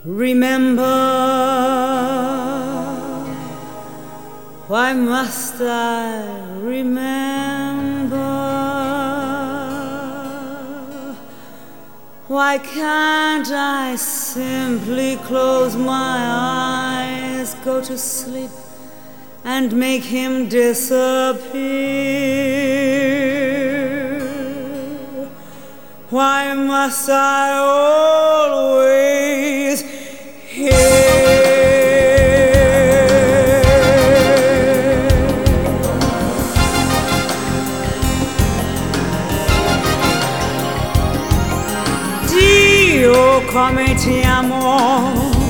Remember, why must I remember? Why can't I simply close my eyes, go to sleep, and make him disappear? Why must I always hear? Dio, come ti amo.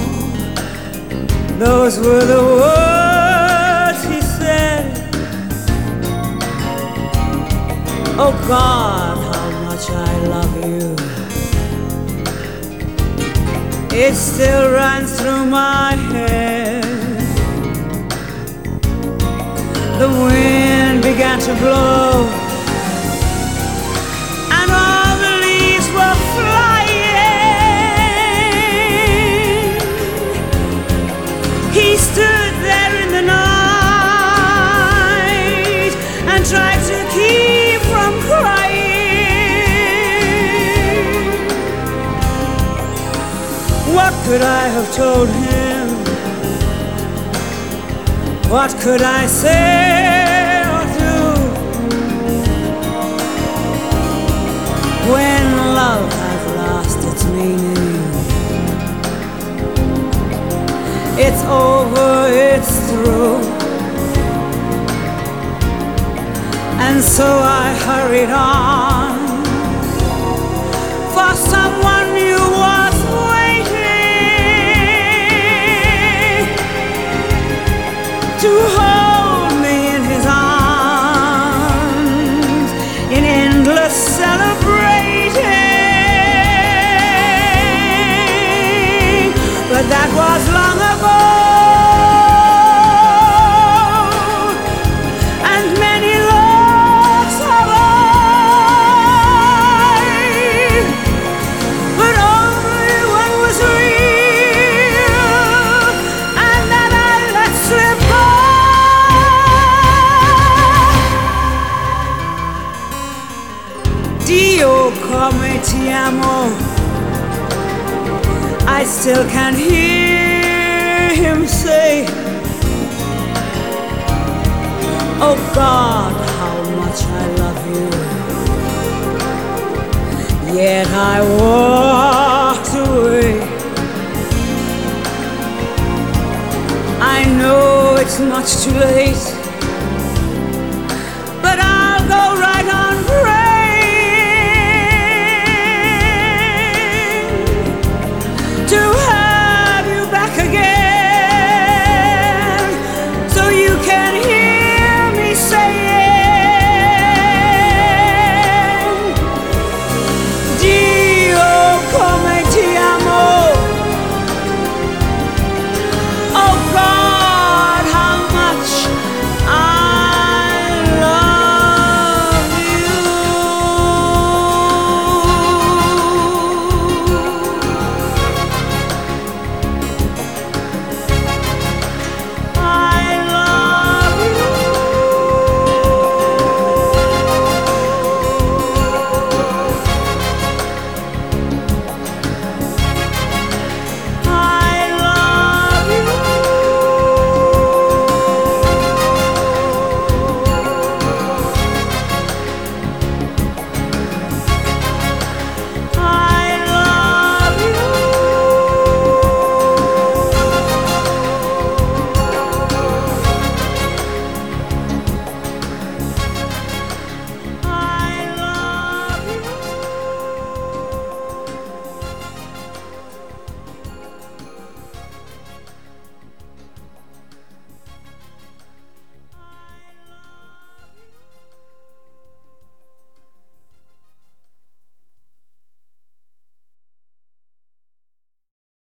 Those were the words he said. Oh God, how much I love you. It still runs through my head. The wind began to blow, and all the leaves were flying. He stood there in the night and tried to keep from crying. What could I have told him? What could I say or do? When love has lost its meaning, it's over, it's through. And so I hurried on, for someone new was waiting to hold me in his arms in endless celebrating. But that was long ago, and many loves have I, but only one was real, and that I let slip by. Dio, come ti amo. I still can hear him say, oh God, how much I love you. Yet I walked away. I know it's much too late,